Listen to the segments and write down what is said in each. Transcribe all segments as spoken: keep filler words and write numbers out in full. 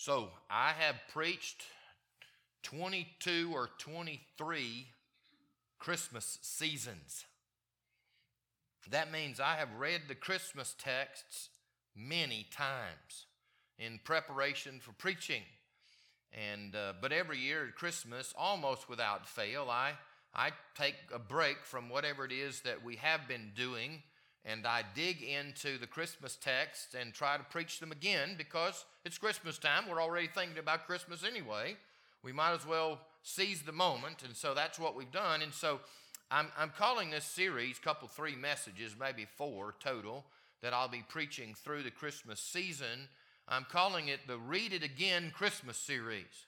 So I have preached twenty-two or twenty-three Christmas seasons. That means I have read the Christmas texts many times in preparation for preaching. And uh, but every year at Christmas, almost without fail, I I take a break from whatever it is that we have been doing, and I dig into the Christmas texts and try to preach them again because it's Christmas time. We're already thinking about Christmas anyway. We might as well seize the moment, and so that's what we've done. And so I'm, I'm calling this series, couple three messages, maybe four total, that I'll be preaching through the Christmas season. I'm calling it the Read It Again Christmas series.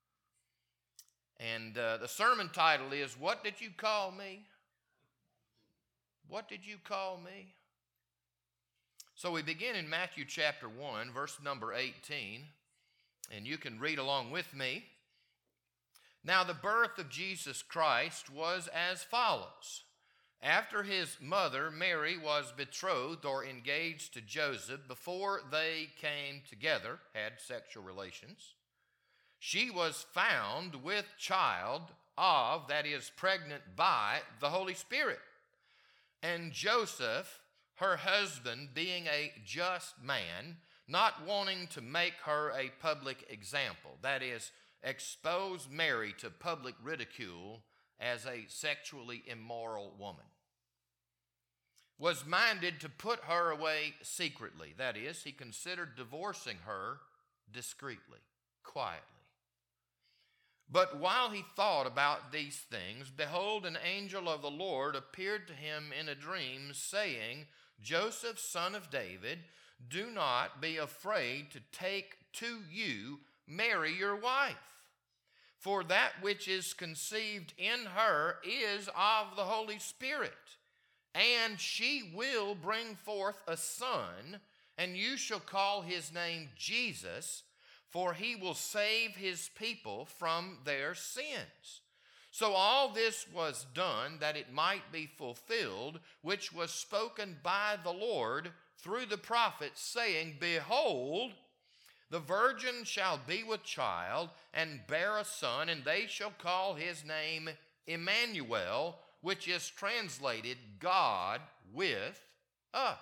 And uh, the sermon title is, What Did You Call Me? What did you call me? So we begin in Matthew chapter one, verse number eighteen, and you can read along with me. Now the birth of Jesus Christ was as follows. After his mother Mary was betrothed or engaged to Joseph, before they came together, had sexual relations, she was found with child of, that is, pregnant by, the Holy Spirit. And Joseph, her husband, being a just man, not wanting to make her a public example, that is, expose Mary to public ridicule as a sexually immoral woman, was minded to put her away secretly. That is, he considered divorcing her discreetly, quietly. But while he thought about these things, behold, an angel of the Lord appeared to him in a dream, saying, Joseph, son of David, do not be afraid to take to you Mary your wife, for that which is conceived in her is of the Holy Spirit. And she will bring forth a son, and you shall call his name Jesus, for he will save his people from their sins. So all this was done that it might be fulfilled, which was spoken by the Lord through the prophet, saying, Behold, the virgin shall be with child, and bear a son, and they shall call his name Emmanuel, which is translated God with us.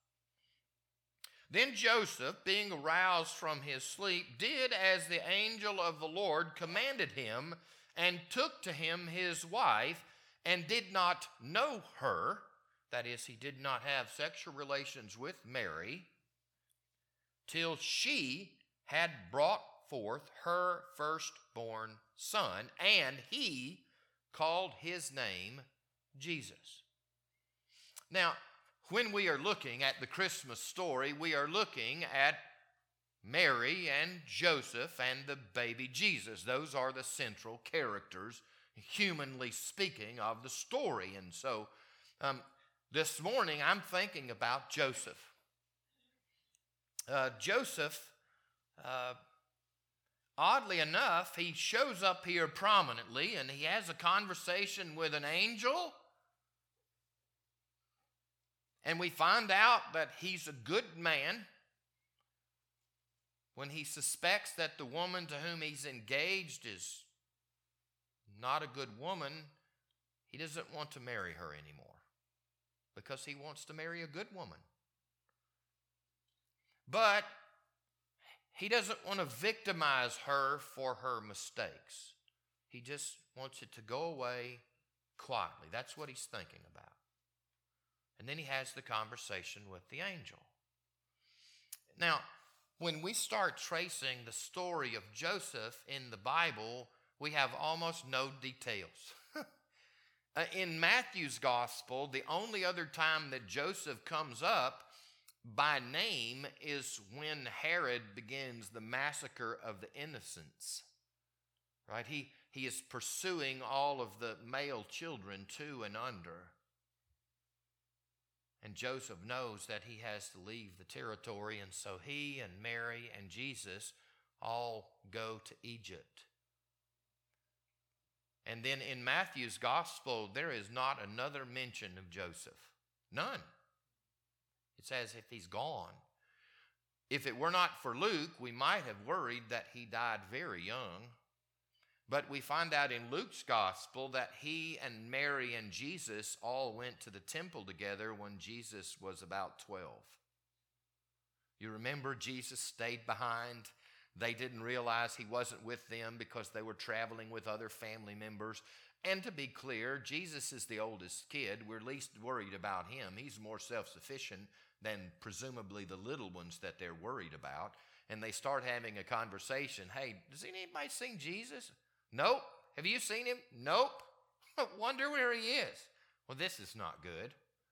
Then Joseph, being aroused from his sleep, did as the angel of the Lord commanded him, and took to him his wife, and did not know her, that is, he did not have sexual relations with Mary, till she had brought forth her firstborn son, and he called his name Jesus. Now, when we are looking at the Christmas story, we are looking at Mary and Joseph and the baby Jesus. Those are the central characters, humanly speaking, of the story. And so um, this morning I'm thinking about Joseph. Uh, Joseph, uh, oddly enough, he shows up here prominently, and he has a conversation with an angel. And we find out that he's a good man when he suspects that the woman to whom he's engaged is not a good woman. He doesn't want to marry her anymore because he wants to marry a good woman. But he doesn't want to victimize her for her mistakes. He just wants it to go away quietly. That's what he's thinking about. And then he has the conversation with the angel. Now, when we start tracing the story of Joseph in the Bible, we have almost no details. In Matthew's gospel, the only other time that Joseph comes up by name is when Herod begins the massacre of the innocents. Right? He, he is pursuing all of the male children two and under. And Joseph knows that he has to leave the territory, and so he and Mary and Jesus all go to Egypt. And then in Matthew's gospel, there is not another mention of Joseph. None. It's as if he's gone. If it were not for Luke, we might have worried that he died very young. But we find out in Luke's gospel that he and Mary and Jesus all went to the temple together when Jesus was about twelve. You remember Jesus stayed behind. They didn't realize he wasn't with them because they were traveling with other family members. And to be clear, Jesus is the oldest kid. We're least worried about him. He's more self-sufficient than presumably the little ones that they're worried about. And they start having a conversation. Hey, does anybody seen Jesus? Nope. Have you seen him? Nope. Wonder where he is. Well, this is not good.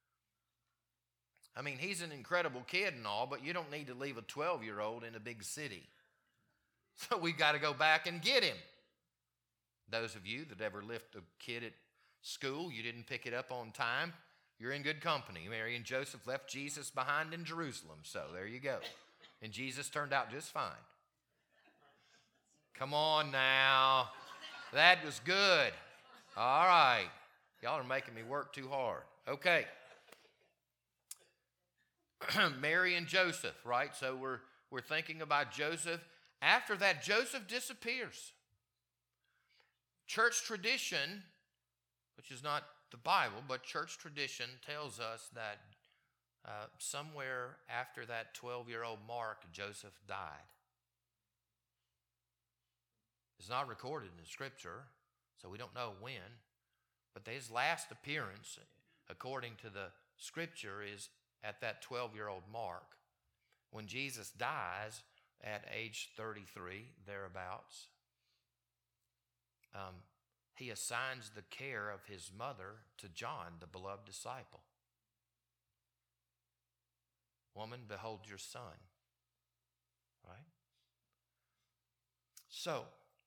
I mean, he's an incredible kid and all, but you don't need to leave a twelve-year-old in a big city. So we've got to go back and get him. Those of you that ever left a kid at school, you didn't pick it up on time, you're in good company. Mary and Joseph left Jesus behind in Jerusalem, so there you go. And Jesus turned out just fine. Come on now. That was good. All right. Y'all are making me work too hard. Okay. Mary and Joseph, right? So we're we're thinking about Joseph. After that, Joseph disappears. Church tradition, which is not the Bible, but church tradition tells us that uh, somewhere after that twelve-year-old mark, Joseph died. It's not recorded in the Scripture, so we don't know when. But his last appearance, according to the Scripture, is at that twelve-year-old mark. When Jesus dies at age thirty-three, thereabouts, um, he assigns the care of his mother to John, the beloved disciple. Woman, behold your son. Right? So,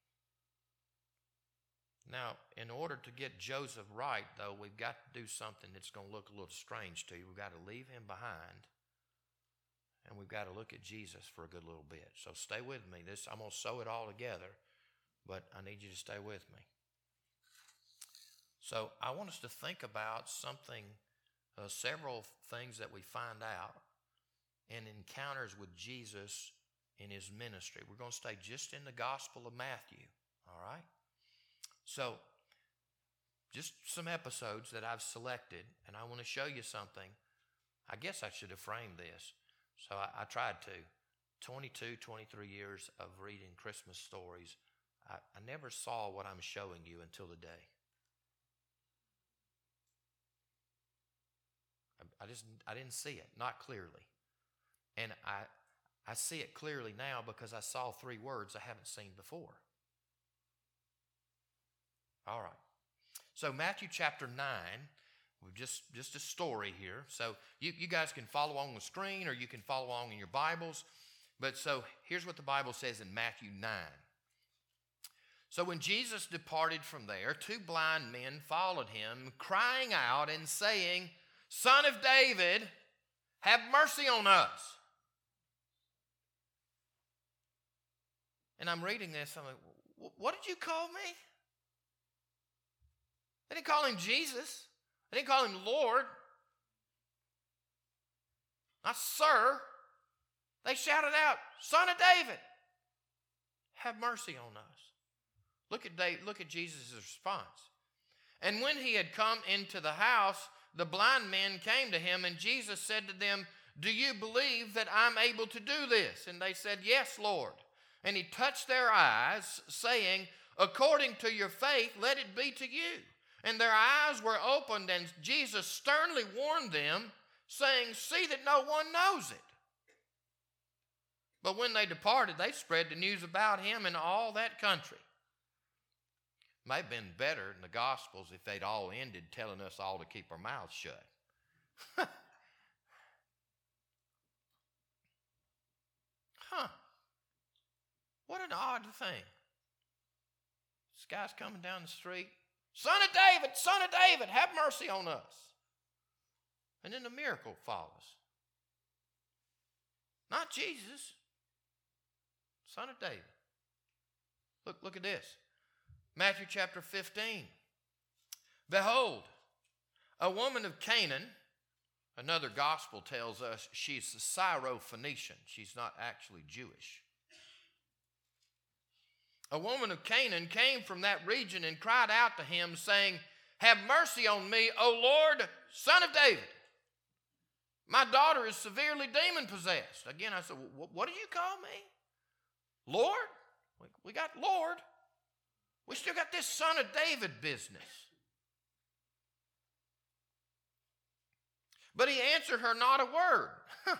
now, in order to get Joseph right, though, we've got to do something that's going to look a little strange to you. We've got to leave him behind, and we've got to look at Jesus for a good little bit. So stay with me. This I'm going to sew it all together, but I need you to stay with me. So I want us to think about something, uh, several things that we find out in encounters with Jesus in his ministry. We're going to stay just in the Gospel of Matthew, all right? So, just some episodes that I've selected, and I want to show you something. I guess I should have framed this. So I, I tried to. twenty-two, twenty-three years of reading Christmas stories, I, I never saw what I'm showing you until today. I, I just, I didn't see it, not clearly. And I, I see it clearly now because I saw three words I haven't seen before. All right. So Matthew chapter nine, just, just a story here. So you, you guys can follow on the screen or you can follow along in your Bibles. But so here's what the Bible says in Matthew nine. So when Jesus departed from there, two blind men followed him, crying out and saying, Son of David, have mercy on us. And I'm reading this, I'm like, what did you call me? They didn't call him Jesus. They didn't call him Lord. Not sir. They shouted out, Son of David, have mercy on us. Look at David, look at Jesus' response. And when he had come into the house, the blind men came to him, and Jesus said to them, Do you believe that I'm able to do this? And they said, Yes, Lord. And he touched their eyes, saying, According to your faith, let it be to you. And their eyes were opened, and Jesus sternly warned them, saying, See that no one knows it. But when they departed, they spread the news about him in all that country. It might have been better in the Gospels if they'd all ended telling us all to keep our mouths shut. Huh. What an odd thing. This guy's coming down the street. Son of David, Son of David, have mercy on us. And then the miracle follows. Not Jesus. Son of David. Look, look at this. Matthew chapter fifteen. Behold, a woman of Canaan, Another gospel tells us she's a Syro-Phoenician. She's not actually Jewish. A woman of Canaan came from that region and cried out to him, saying, "Have mercy on me, O Lord, Son of David. My daughter is severely demon-possessed." Again, I said, "What did you call me? Lord?" We got Lord. We still got this Son of David business. But he answered her not a word.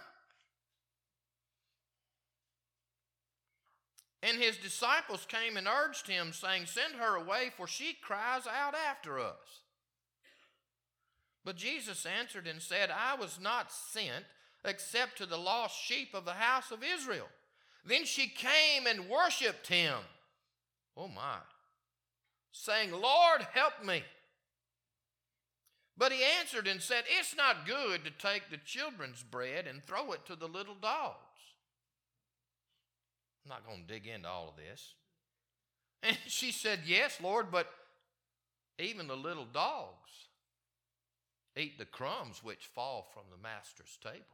And his disciples came and urged him, saying, "Send her away, for she cries out after us." But Jesus answered and said, "I was not sent except to the lost sheep of the house of Israel." Then she came and worshiped him. Oh my. Saying, "Lord, help me." But he answered and said, "It's not good to take the children's bread and throw it to the little dogs." I'm not going to dig into all of this. And she said, "Yes, Lord, but even the little dogs eat the crumbs which fall from the master's table."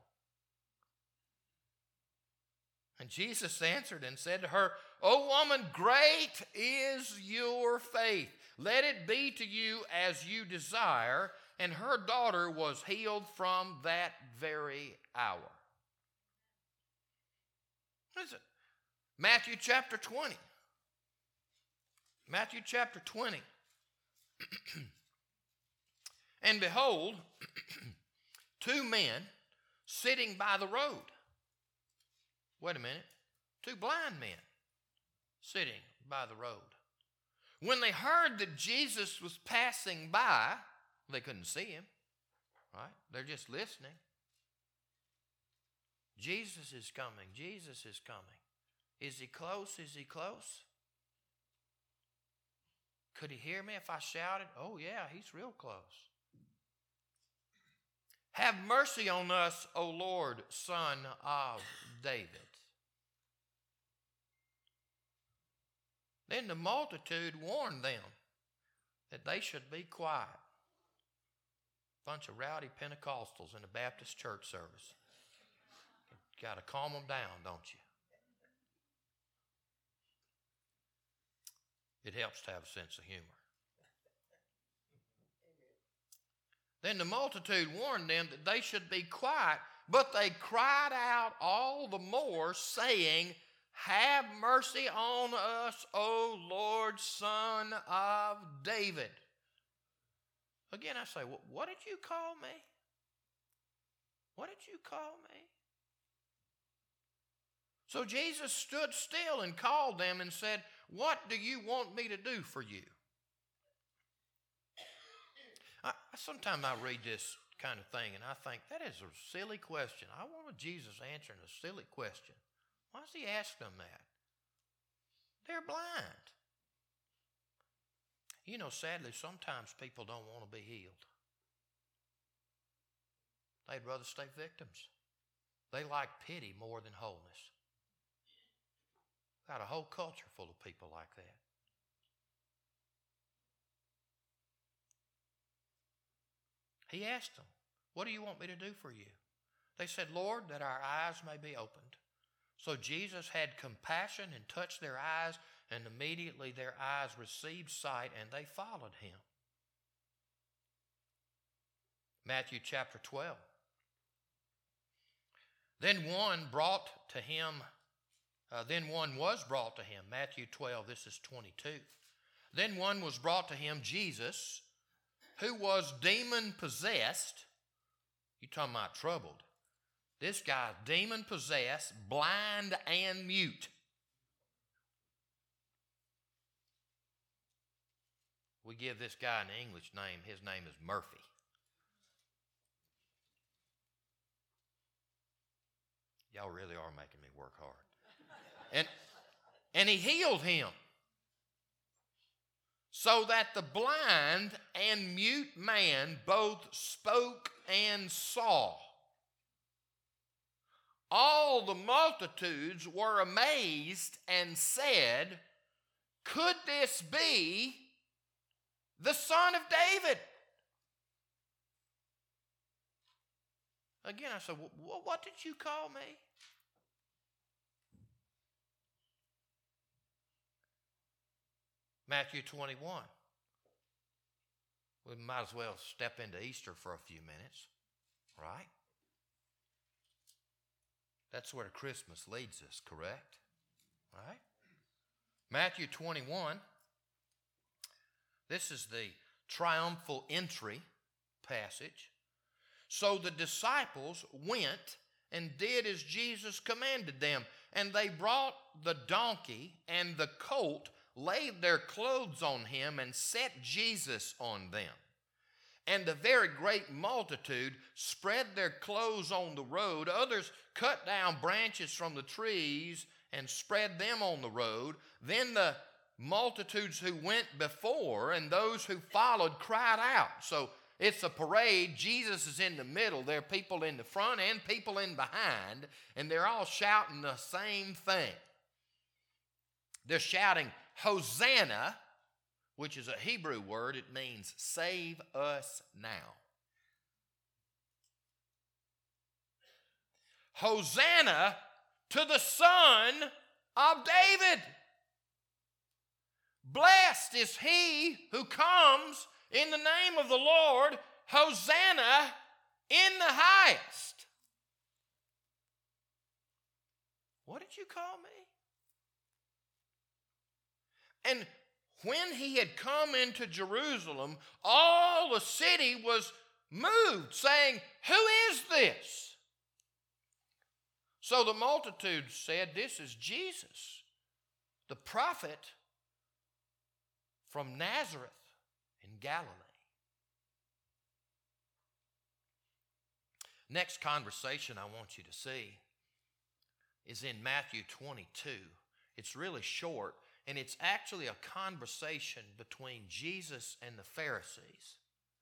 And Jesus answered and said to her, "O woman, great is your faith. Let it be to you as you desire." And her daughter was healed from that very hour. Listen, Matthew chapter twenty. Matthew chapter twenty. And behold, two men sitting by the road. Wait a minute. Two blind men sitting by the road. When they heard that Jesus was passing by, they couldn't see him, right? They're just listening. Jesus is coming. Jesus is coming. Is he close? Is he close? Could he hear me if I shouted? Oh, yeah, he's real close. "Have mercy on us, O Lord, Son of David." Then the multitude warned them that they should be quiet. Bunch of rowdy Pentecostals in a Baptist church service. Got to calm them down, don't you? It helps to have a sense of humor. Then the multitude warned them that they should be quiet, but they cried out all the more, saying, "Have mercy on us, O Lord, Son of David." Again, I say, what did you call me? What did you call me? So Jesus stood still and called them and said, "What do you want me to do for you?" I, sometimes I read this kind of thing and I think, that is a silly question. I wanted Jesus answering a silly question. Why does he ask them that? They're blind. You know, sadly, sometimes people don't want to be healed. They'd rather stay victims. They like pity more than wholeness. Got a whole culture full of people like that. He asked them, "What do you want me to do for you?" They said, "Lord, that our eyes may be opened." So Jesus had compassion and touched their eyes, and immediately their eyes received sight, and they followed him. Matthew chapter twelve. Then one brought to him, uh, then one was brought to him. Matthew twelve, this is twenty-two. Then one was brought to him, Jesus, who was demon-possessed. You talking about troubled. This guy's demon-possessed, blind, and mute. We give this guy an English name. His name is Murphy. Y'all really are making me work hard. And, and he healed him, so that the blind and mute man both spoke and saw. All the multitudes were amazed and said, "Could this be the Son of David?" Again, I said, well, what did you call me? Matthew twenty-one. We might as well step into Easter for a few minutes, right? That's where Christmas leads us, correct? Right? Matthew twenty-one. This is the triumphal entry passage. So the disciples went and did as Jesus commanded them. And they brought the donkey and the colt, laid their clothes on him, and set Jesus on them. And a very great multitude spread their clothes on the road. Others cut down branches from the trees and spread them on the road. Then the multitudes who went before and those who followed cried out. So it's a parade. Jesus is in the middle. There are people in the front and people in behind, and they're all shouting the same thing. They're shouting, Hosanna, which is a Hebrew word. It means save us now. Hosanna to the Son of David. Blessed is he who comes in the name of the Lord. Hosanna in the highest. What did you call me? And when he had come into Jerusalem, all the city was moved, saying, who is this? So the multitude said, this is Jesus, the prophet from Nazareth in Galilee. Next conversation I want you to see is in Matthew twenty-two. It's really short, and it's actually a conversation between Jesus and the Pharisees.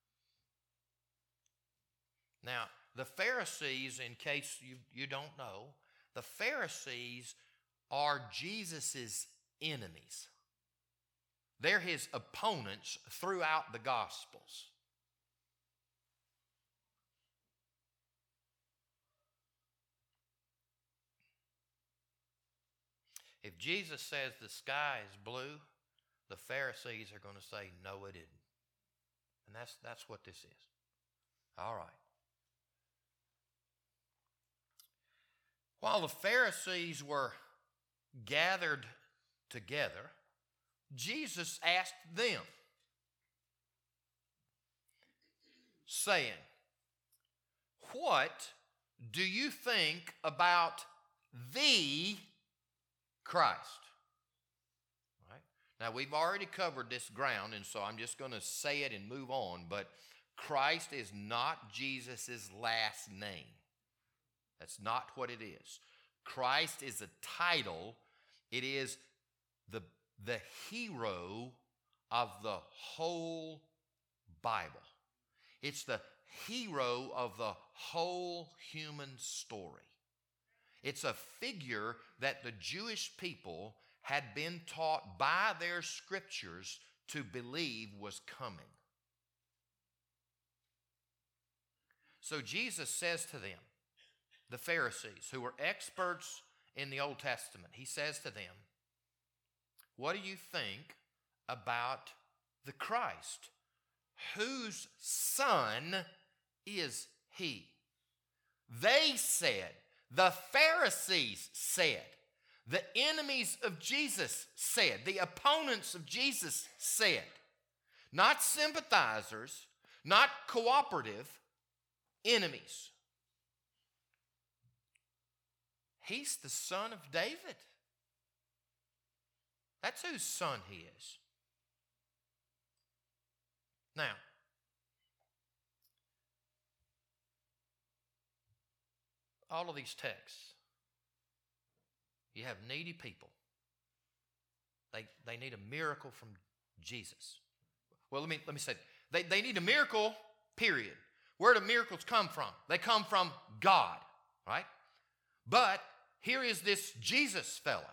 Now, the Pharisees, in case you, you don't know, the Pharisees are Jesus' enemies. They're his opponents throughout the Gospels. If Jesus says the sky is blue, the Pharisees are going to say, no, it isn't. And that's, that's what this is. All right. While the Pharisees were gathered together, Jesus asked them, saying, what do you think about the Christ? All right. Now, we've already covered this ground, and so I'm just going to say it and move on, but Christ is not Jesus' last name. That's not what it is. Christ is a title. It is the, the hero of the whole Bible. It's the hero of the whole human story. It's a figure that the Jewish people had been taught by their scriptures to believe was coming. So Jesus says to them, the Pharisees, who were experts in the Old Testament, he says to them, what do you think about the Christ? Whose son is he? They said, the Pharisees said, the enemies of Jesus said, the opponents of Jesus said, not sympathizers, not cooperative, enemies. He's the son of David. That's whose son he is. Now, all of these texts, you have needy people. They, they need a miracle from Jesus. Well, let me, let me say, they, they need a miracle, period. Where do miracles come from? They come from God, right? But here is this Jesus fella.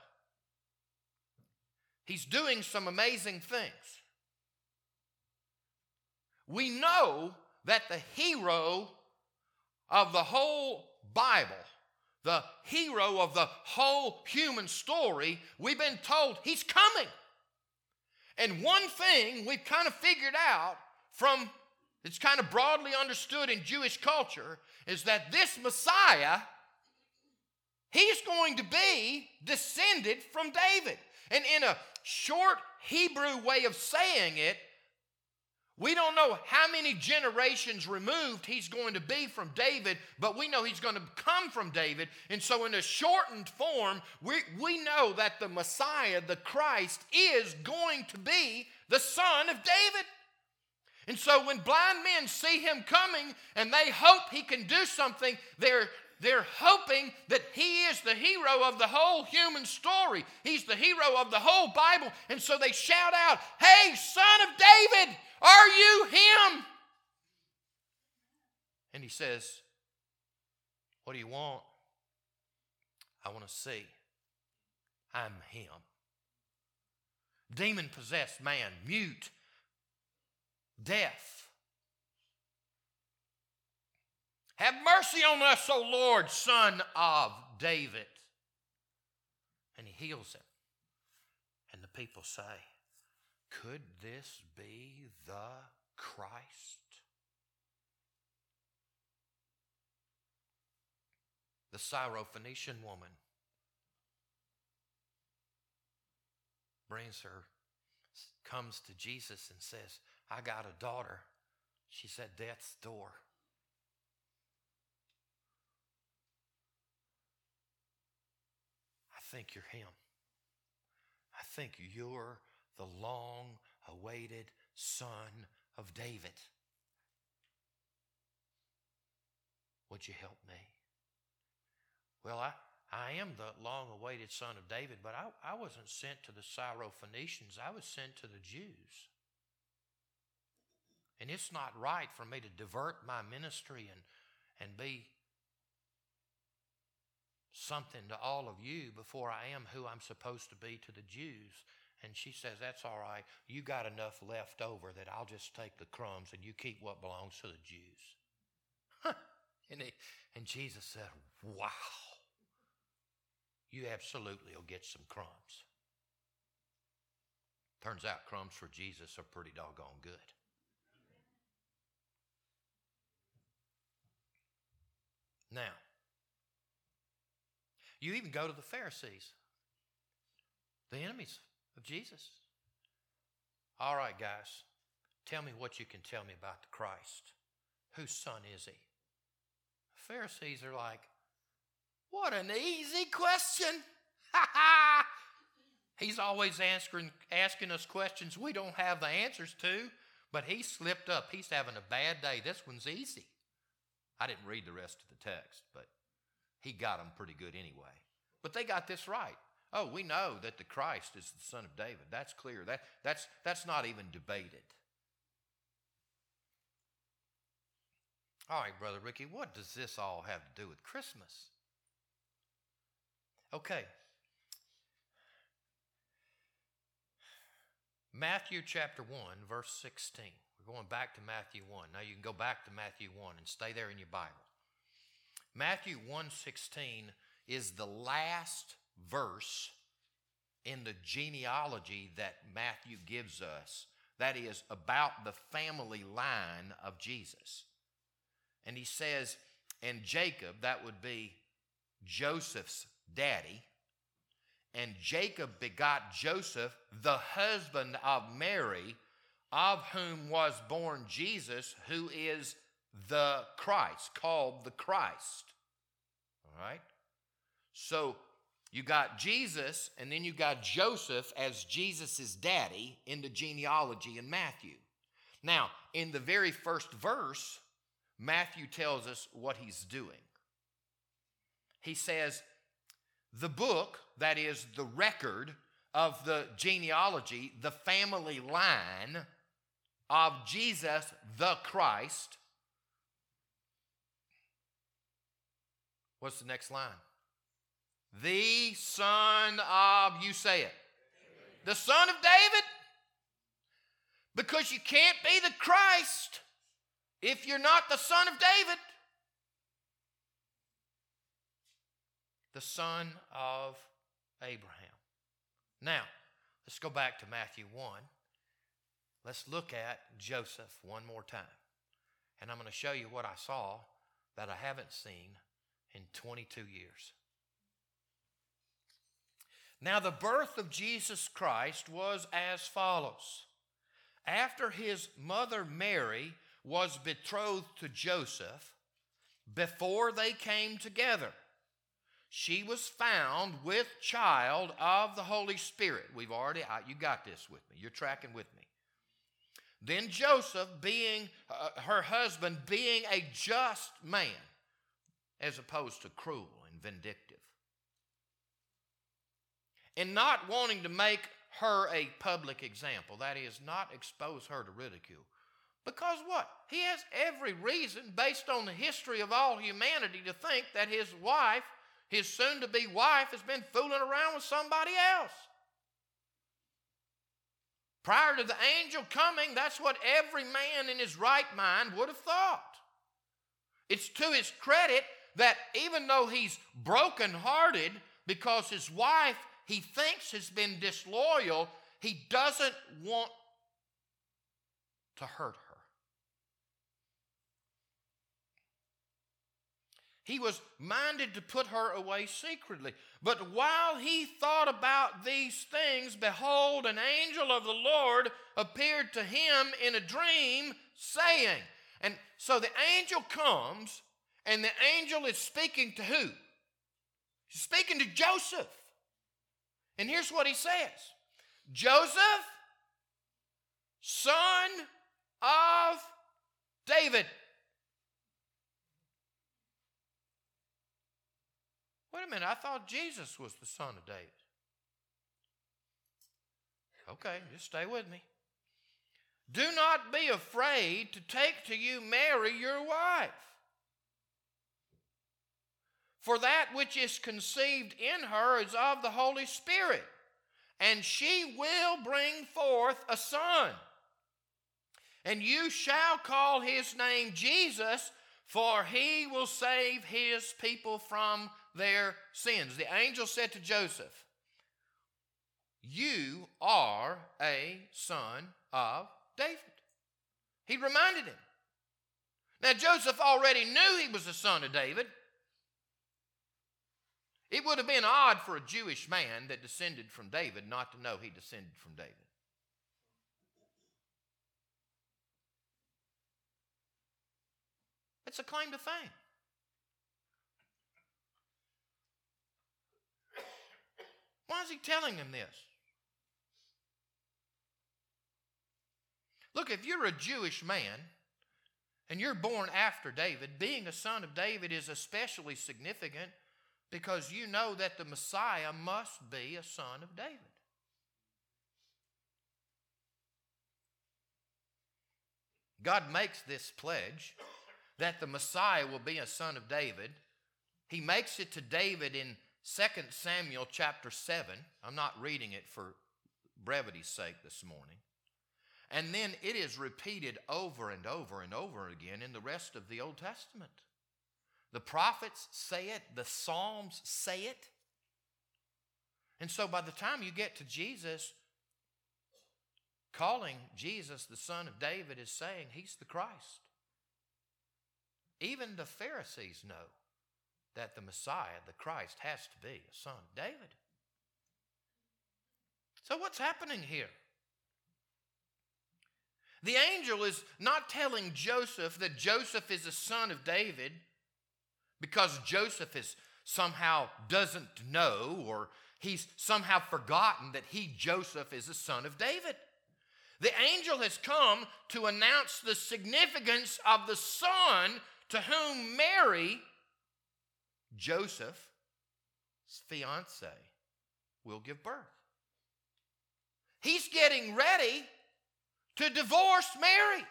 He's doing some amazing things. We know that the hero of the whole Bible, the hero of the whole human story, we've been told he's coming. And one thing we've kind of figured out from, it's kind of broadly understood in Jewish culture, is that this Messiah, he's going to be descended from David. And in a short Hebrew way of saying it, we don't know how many generations removed he's going to be from David, but we know he's going to come from David. And so in a shortened form, we, we know that the Messiah, the Christ, is going to be the son of David. And so when blind men see him coming and they hope he can do something, they're They're hoping that he is the hero of the whole human story. He's the hero of the whole Bible. And so they shout out, "Hey, son of David, are you him?" And he says, "What do you want?" "I want to see. I'm him." Demon-possessed man, mute, deaf. "Have mercy on us, O Lord, Son of David." And he heals him. And the people say, "Could this be the Christ?" The Syrophoenician woman brings her, comes to Jesus and says, "I got a daughter. She's at death's door. I think you're him. I think you're the long-awaited son of David. Would you help me?" "Well, I, I am the long-awaited son of David, but I, I wasn't sent to the Syrophoenicians. I was sent to the Jews. And it's not right for me to divert my ministry and, and be something to all of you before I am who I'm supposed to be to the Jews." And she says, "That's all right. You got enough left over that I'll just take the crumbs and you keep what belongs to the Jews." and, he, and Jesus said, "Wow, you absolutely will get some crumbs." Turns out crumbs for Jesus are pretty doggone good. Now, you even go to the Pharisees, the enemies of Jesus. "All right, guys, tell me what you can tell me about the Christ. Whose son is he?" The Pharisees are like, "What an easy question. Ha ha! He's always answering, asking us questions we don't have the answers to, but he slipped up. He's having a bad day. This one's easy." I didn't read the rest of the text, but he got them pretty good anyway. But they got this right. Oh, we know that the Christ is the son of David. That's clear. That, that's, that's not even debated. All right, Brother Ricky, what does this all have to do with Christmas? Okay. Matthew chapter one, verse sixteen. We're going back to Matthew one. Now you can go back to Matthew one and stay there in your Bible. Matthew one sixteen is the last verse in the genealogy that Matthew gives us. That is about the family line of Jesus. And he says, and Jacob, that would be Joseph's daddy, and Jacob begot Joseph, the husband of Mary, of whom was born Jesus, who is the Christ, called the Christ. All right? So you got Jesus, and then you got Joseph as Jesus' daddy in the genealogy in Matthew. Now, in the very first verse, Matthew tells us what he's doing. He says, the book, that is the record of the genealogy, the family line of Jesus the Christ. What's the next line? The son of, you say it. The son of David. Because you can't be the Christ if you're not the son of David. the son of Abraham. Now, let's go back to Matthew one. Let's look at Joseph one more time. And I'm going to show you what I saw that I haven't seen in twenty-two years. Now, the birth of Jesus Christ was as follows. After his mother Mary was betrothed to Joseph, before they came together, she was found with child of the Holy Spirit. We've already, you got this with me. You're tracking with me. Then Joseph, being uh, her husband, being a just man, as opposed to cruel and vindictive, and not wanting to make her a public example, that is, not expose her to ridicule. Because what? He has every reason, based on the history of all humanity, to think that his wife, his soon-to-be wife, has been fooling around with somebody else. Prior to the angel coming, that's what every man in his right mind would have thought. It's to his credit that even though he's brokenhearted because his wife, he thinks, has been disloyal, he doesn't want to hurt her. He was minded to put her away secretly. But while he thought about these things, behold, an angel of the Lord appeared to him in a dream, saying, and so the angel comes, and the angel is speaking to who? He's speaking to Joseph. And here's what he says. Joseph, son of David. Wait a minute, I thought Jesus was the son of David. Okay, just stay with me. Do not be afraid to take to you Mary, your wife. For that which is conceived in her is of the Holy Spirit, and she will bring forth a son. And you shall call his name Jesus, for he will save his people from their sins. The angel said to Joseph, you are a son of David. He reminded him. Now, Joseph already knew he was a son of David. It would have been odd for a Jewish man that descended from David not to know he descended from David. It's a claim to fame. Why is he telling him this? Look, if you're a Jewish man and you're born after David, being a son of David is especially significant because you know that the Messiah must be a son of David. God makes this pledge that the Messiah will be a son of David. He makes it to David in Second Samuel chapter seven. I'm not reading it for brevity's sake this morning. And then it is repeated over and over and over again in the rest of the Old Testament. The prophets say it, the Psalms say it. And so by the time you get to Jesus, calling Jesus the son of David is saying he's the Christ. Even the Pharisees know that the Messiah, the Christ, has to be a son of David. So what's happening here? The angel is not telling Joseph that Joseph is a son of David because Joseph is somehow doesn't know or he's somehow forgotten that he, Joseph, is a son of David. The angel has come to announce the significance of the son to whom Mary, Joseph's fiance, will give birth. He's getting ready to divorce Mary.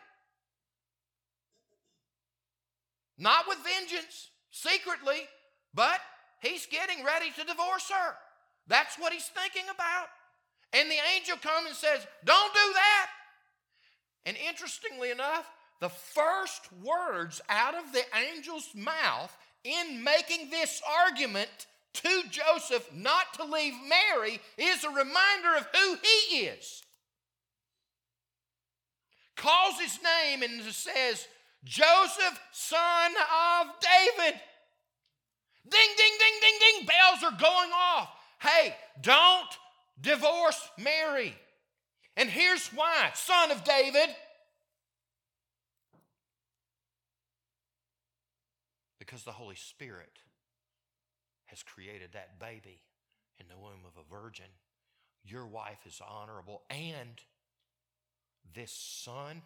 Not with vengeance, secretly, but he's getting ready to divorce her. That's what he's thinking about. And the angel comes and says, don't do that. And interestingly enough, the first words out of the angel's mouth in making this argument to Joseph not to leave Mary is a reminder of who he is. Calls his name and says, Joseph, son of David. Ding, ding, ding, ding, ding. Bells are going off. Hey, don't divorce Mary. And here's why. Son of David. Because the Holy Spirit has created that baby in the womb of a virgin. Your wife is honorable. And this son,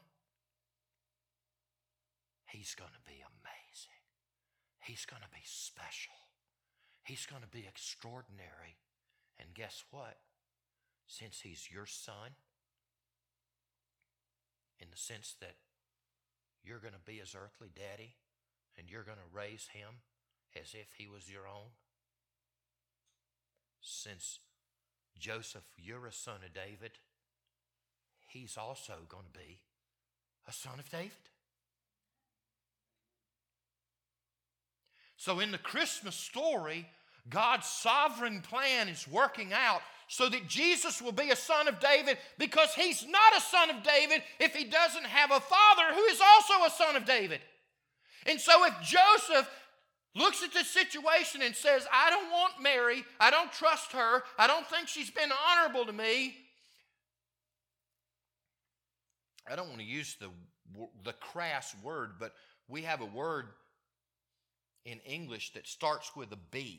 he's going to be amazing. He's going to be special. He's going to be extraordinary. And guess what? Since he's your son, in the sense that you're going to be his earthly daddy and you're going to raise him as if he was your own, since Joseph, you're a son of David, he's also going to be a son of David. So in the Christmas story, God's sovereign plan is working out so that Jesus will be a son of David, because he's not a son of David if he doesn't have a father who is also a son of David. And so if Joseph looks at this situation and says, I don't want Mary, I don't trust her, I don't think she's been honorable to me, I don't want to use the, the crass word, but we have a word in English that starts with a B.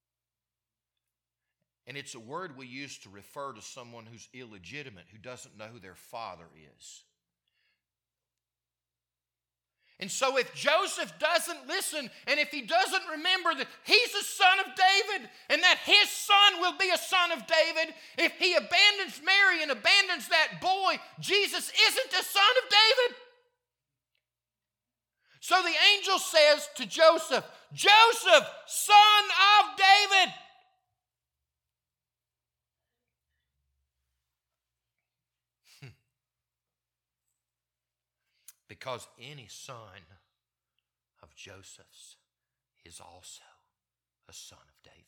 And it's a word we use to refer to someone who's illegitimate, who doesn't know who their father is. And so if Joseph doesn't listen, and if he doesn't remember that he's a son of David, and that his son will be a son of David, if he abandons Mary and abandons that boy, Jesus isn't a son of David. So the angel says to Joseph, Joseph, son of David. Because any son of Joseph's is also a son of David.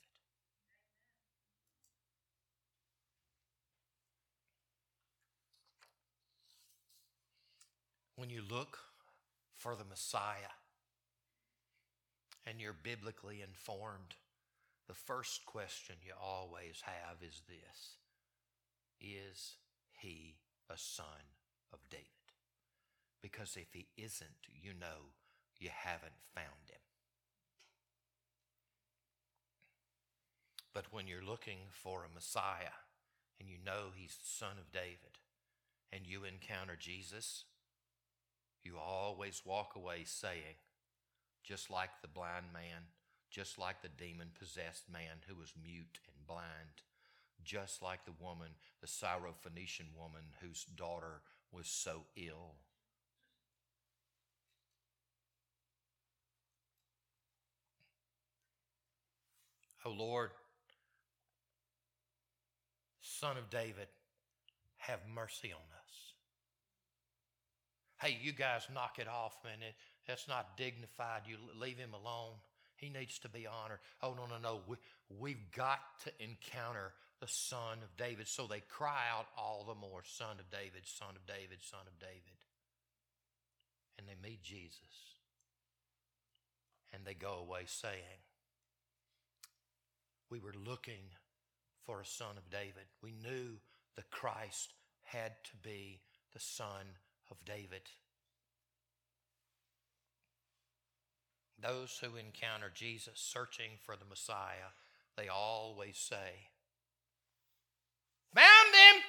When you look for the Messiah and you're biblically informed, the first question you always have is this: is he a son of David? Because if he isn't, you know you haven't found him. But when you're looking for a Messiah and you know he's the son of David and you encounter Jesus, you always walk away saying, just like the blind man, just like the demon-possessed man who was mute and blind, just like the woman, the Syrophoenician woman whose daughter was so ill. Oh Lord, Son of David, have mercy on us. Hey, you guys knock it off, man. It, that's not dignified. You leave him alone. He needs to be honored. Oh, no, no, no. We, we've got to encounter the Son of David. So they cry out all the more, Son of David, Son of David, Son of David. And they meet Jesus. And they go away saying, we were looking for a son of David. We knew the Christ had to be the son of David. Those who encounter Jesus searching for the Messiah, they always say, found him!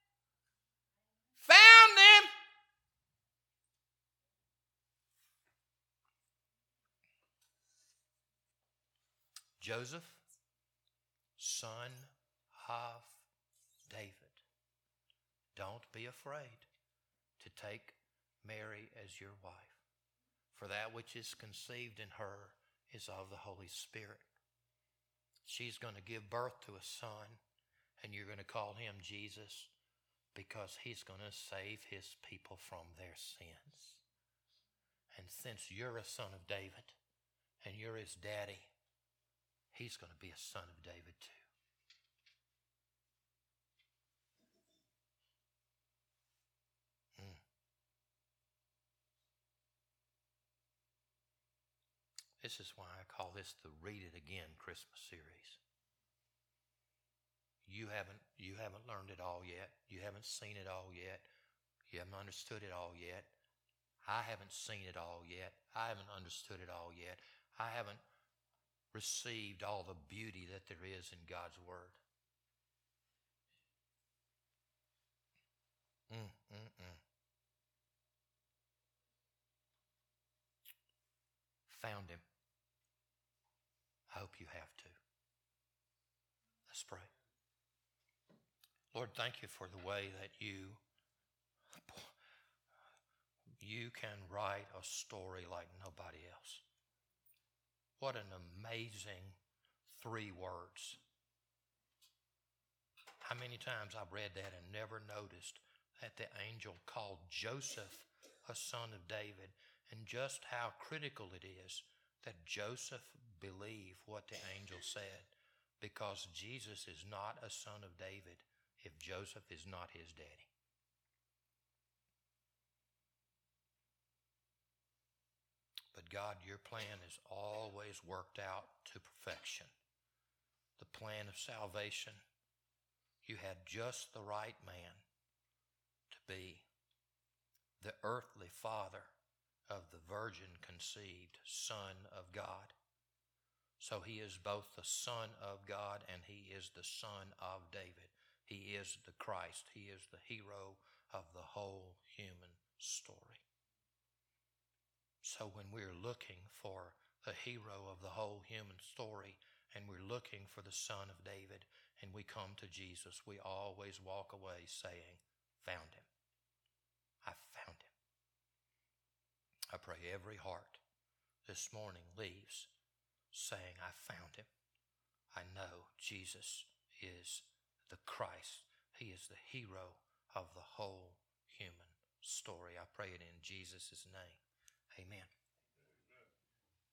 Found him! Joseph, son of David, don't be afraid to take Mary as your wife, for that which is conceived in her is of the Holy Spirit. She's going to give birth to a son, and you're going to call him Jesus, because he's going to save his people from their sins. And since you're a son of David and you're his daddy, he's going to be a son of David too. This is why I call this the Read It Again Christmas series. You haven't, you haven't learned it all yet. You haven't seen it all yet. You haven't understood it all yet. I haven't seen it all yet. I haven't understood it all yet. I haven't received all the beauty that there is in God's Word. Mm, mm, mm. Found him. I hope you have too. Let's pray. Lord, thank you for the way that you, you can write a story like nobody else. What an amazing three words. How many times I've read that and never noticed that the angel called Joseph a son of David, and just how critical it is that Joseph believe what the angel said, because Jesus is not a son of David if Joseph is not his daddy. But God, your plan is always worked out to perfection. The plan of salvation, you had just the right man to be the earthly father of the virgin conceived Son of God. So he is both the Son of God and he is the Son of David. He is the Christ. He is the hero of the whole human story. So when we're looking for the hero of the whole human story and we're looking for the Son of David and we come to Jesus, we always walk away saying, found him. I found him. I pray every heart this morning leaves saying, I found him. I know Jesus is the Christ. He is the hero of the whole human story. I pray it in Jesus' name. Amen.